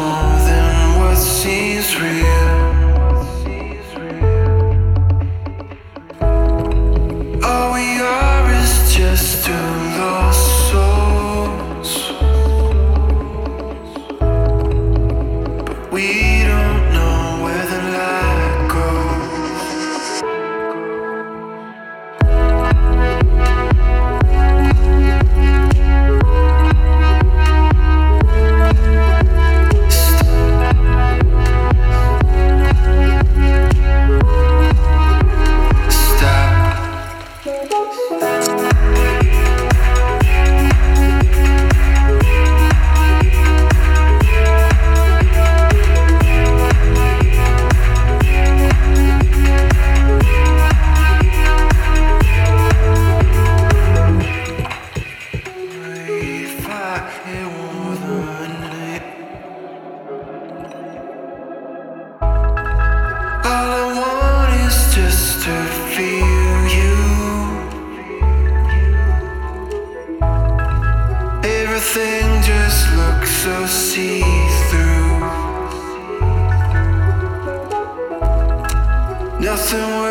more than what seems real. All we are is just two lost souls, but we don't know where the light goes. All I want is just to feel you. Everything just looks so see-through. Nothing